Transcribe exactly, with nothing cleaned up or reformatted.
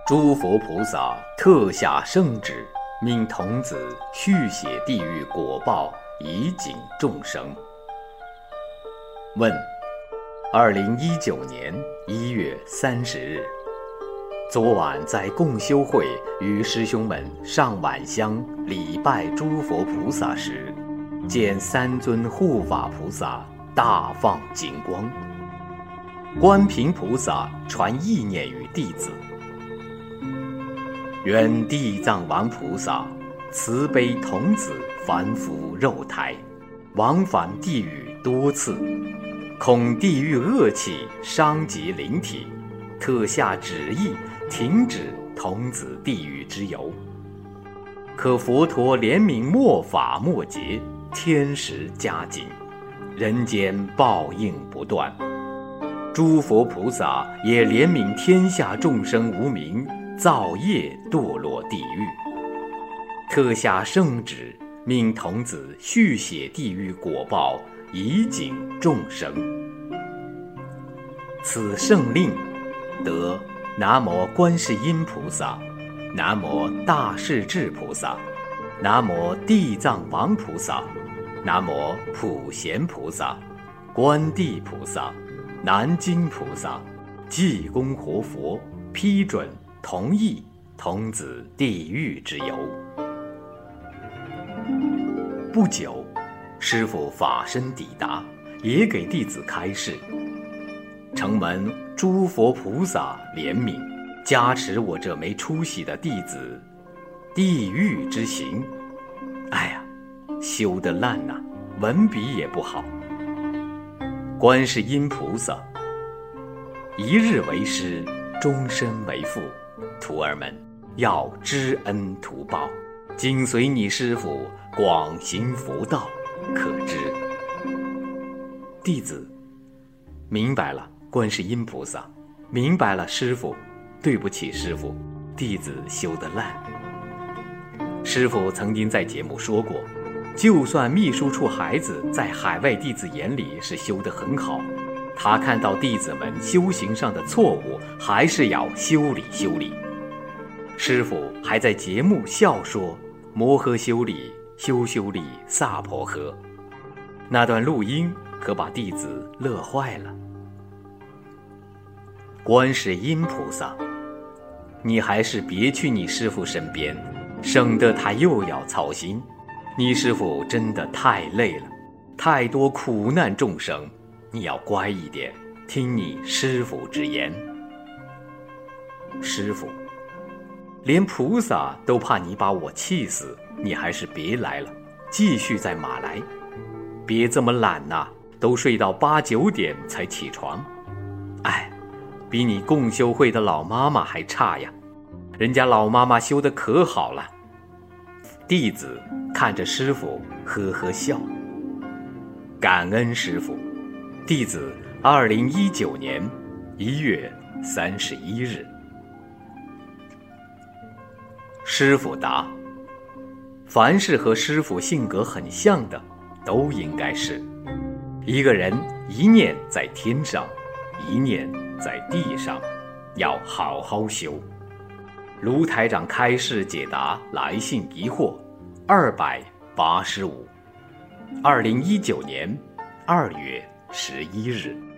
诸佛菩萨特下圣旨，命童子续写地狱果报，以警众生。问：二零一九年一月三十日，昨晚在共修会与师兄们上晚香礼拜诸佛菩萨时，见三尊护法菩萨大放金光。观平菩萨传意念于弟子：愿地藏王菩萨慈悲童子凡夫肉胎，往返地狱多次，恐地狱恶气伤及灵体，特下旨意停止童子地狱之游。可佛陀怜悯末法末劫，天时加紧，人间报应不断。诸佛菩萨也怜悯天下众生无明，造业堕落地狱，特下圣旨，命童子续写地狱果报，以警众生。此圣令得南无观世音菩萨，南无大势至菩萨，南无地藏王菩萨，南无普贤菩萨，观地菩萨，南京菩萨，济公活佛批准同意童子地狱之游。不久，师父法身抵达，也给弟子开示：承蒙诸佛菩萨怜悯，加持我这没出息的弟子，地狱之行，哎呀，修得烂呐、啊，文笔也不好。观世音菩萨，一日为师，终身为父，徒儿们要知恩图报，紧随你师父，广行佛道，可知？弟子明白了，观世音菩萨，明白了，师父，对不起师父，弟子修得烂。师父曾经在节目说过，就算秘书处孩子在海外弟子眼里是修得很好，他看到弟子们修行上的错误，还是要修理修理。师父还在节目笑说：摩诃修理，修修理萨婆诃。那段录音可把弟子乐坏了。观世音菩萨，你还是别去你师父身边，省得他又要操心。你师父真的太累了，太多苦难众生，你要乖一点，听你师父之言。师父，连菩萨都怕你把我气死，你还是别来了，继续在马来。别这么懒呐、啊，都睡到八九点才起床。哎，比你共修会的老妈妈还差呀，人家老妈妈修得可好了。弟子看着师父呵呵笑，感恩师父。弟子二零一九年一月三十一日。师父答：凡是和师父性格很像的，都应该是一个人一念在天上，一念在地上，要好好修。卢台长开示解答来信疑惑二百八十五，二零一九年二月十一日。